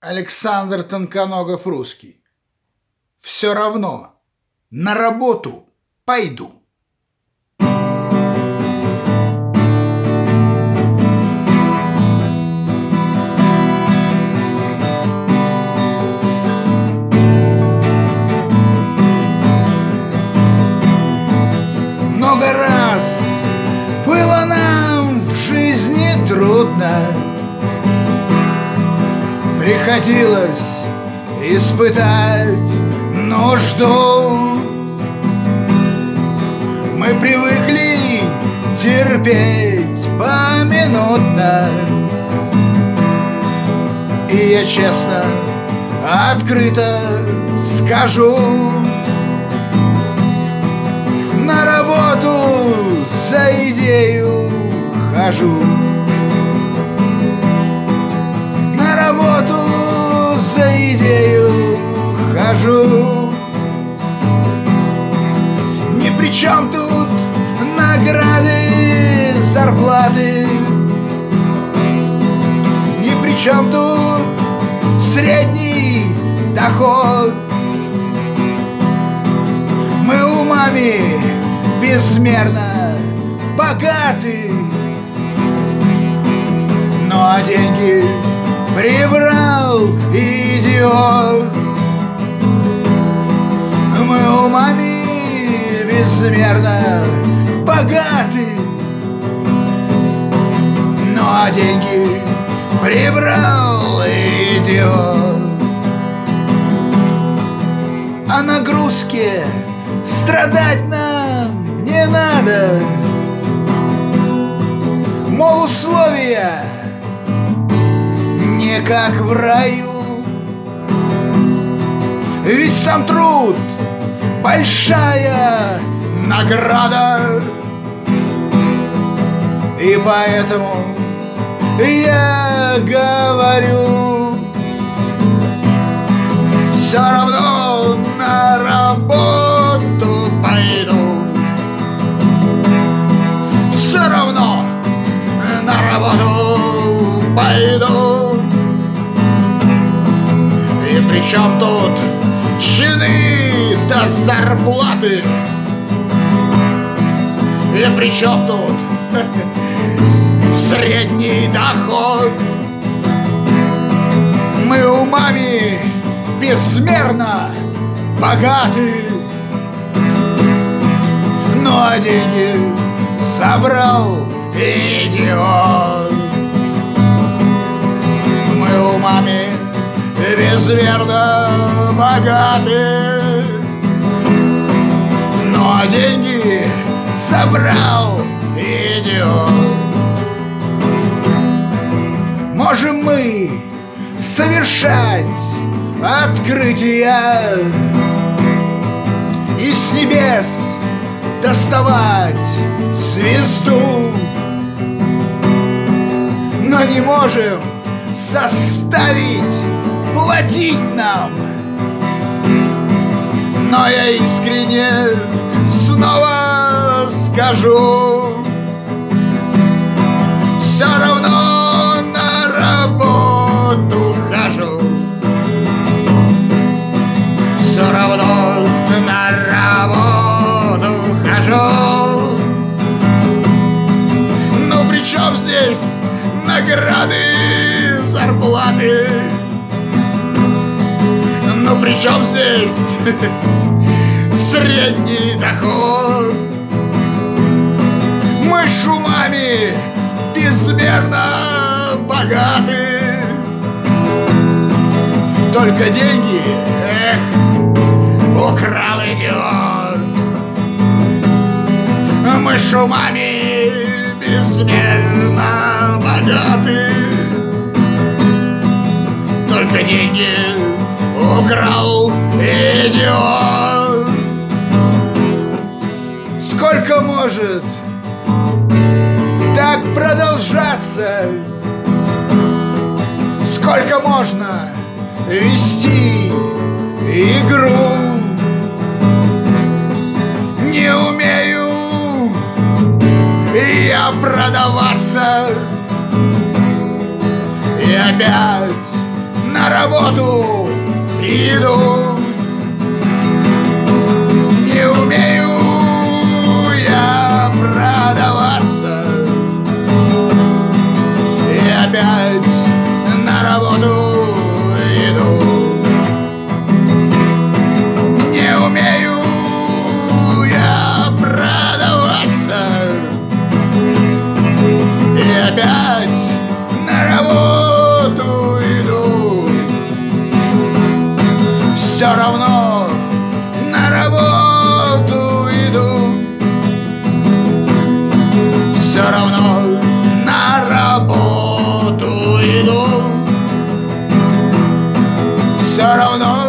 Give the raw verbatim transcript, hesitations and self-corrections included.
Александр Тонконогов русский. Все равно на работу пойду. Много раз было нам в жизни трудно, приходилось испытать нужду. Мы привыкли терпеть поминутно, и я честно, открыто скажу: на работу за идею хожу. На работу за идею хожу. Ни при чем тут награды, зарплаты, ни при чем тут средний доход. Мы умами безмерно богаты, но деньги прибрал идиот. Мы умами безмерно богаты, но деньги прибрал идиот. О нагрузке страдать нам не надо, мол, условия не как в раю. Ведь сам труд — большая награда, и поэтому я говорю: все равно на работу пойду. Все равно на работу пойду. И при чем тут чины до зарплаты? И при чем тут средний доход? Мы умами безмерно богаты, но деньги забрал идиот. Мы умами безмерно богаты, но деньги забрал идиот. Можем мы совершать открытия и с небес доставать звезду, но не можем заставить платить нам. Но я искренне снова скажу: все равно на работу хожу. Все равно на работу хожу. Но при чем здесь награды, зарплаты? Но при чем здесь средний доход? Мы шумами безмерно богаты, только деньги, эх, украл идиот. Мы шумами безмерно богаты, только деньги украл идиот. Сколько может так продолжаться? Сколько можно вести игру? Не умею я продаваться, и опять на работу иду. Не умею я продаваться, и опять на работу иду. Не умею я продаваться, и опять на работу иду. Все равно на работу иду. Все равно на работу иду. Все равно